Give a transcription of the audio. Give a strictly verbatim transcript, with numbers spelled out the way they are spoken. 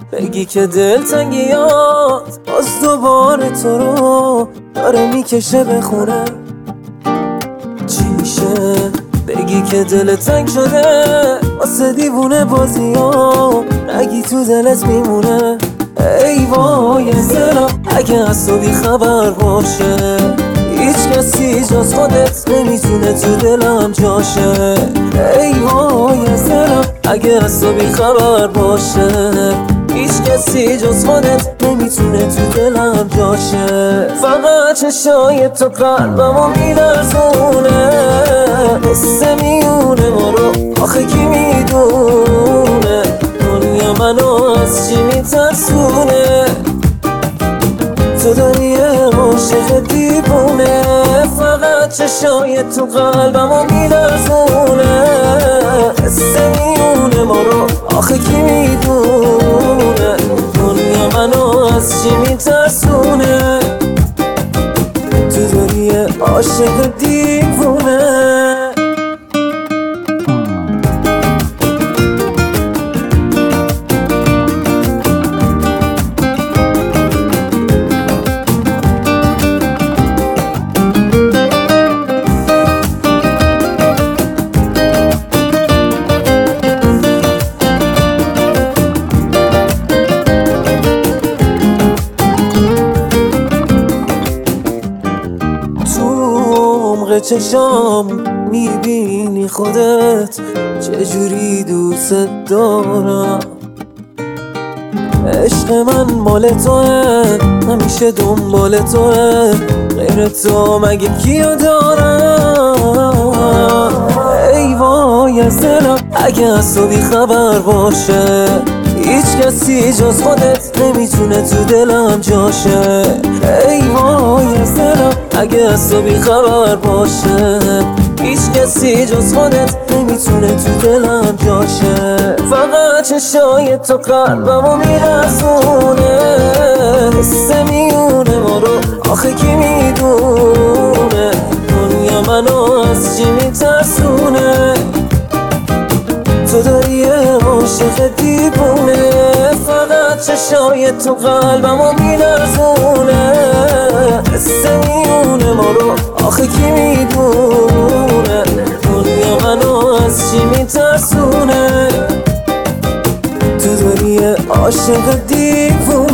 بگی که دلتنگیات باز دوباره تو رو داره میکشه به خونه. چی میشه؟ بگی که دلت تنگ شده واسه دیوونه بازی ها، نگی تو دلت میمونه. ای وای دلم اگه از تو بی خبر باشه، هیچ کسی جز خودت نمیتونه تو دلم جاشه. ای وای دلم اگه از تو بی خبر باشه، هیچ کسی جز خودت نمیتونه تو دلم جاشه. فقط چشای تو قلبمو میلرزونه، حس میونه ما رو آخه کی میدونه، دنیا منو از چی میترسونه. تو داری عاشق دیوونه، فقط چشای تو قلبمو میلرزونه، حس میونه ما رو آخه کی میدونه، دنیا منو از چی میترسونه. تو داری عاشق دیوونه. عمق چشام میبینی خودت چجوری دوست دارم. عشق من مال توه، همیشه دنبال توه، غیر تو مگه کیو دارم. ای وای از دلم اگه از تو بی خبر باشه، هیچ کسی جز خودت نمیتونه تو دلم جاشه. ای وای از دلم اگه از تو بی خبر باشه، هیچ کسی جز خودت نمیتونه تو دلم جاشه. فقط چشای تو قلبمو میرسونه، حس میونه ما رو آخه کی میدونه، دنیا منو از چی میترسونه. تو داری عاشق دیوونه، فقط چشای تو قلبمو میلرزونه، حس میونه ما رو آخه کی میدونه، دنیا منو از چی میترسونه. تو داری عاشق دیوونه.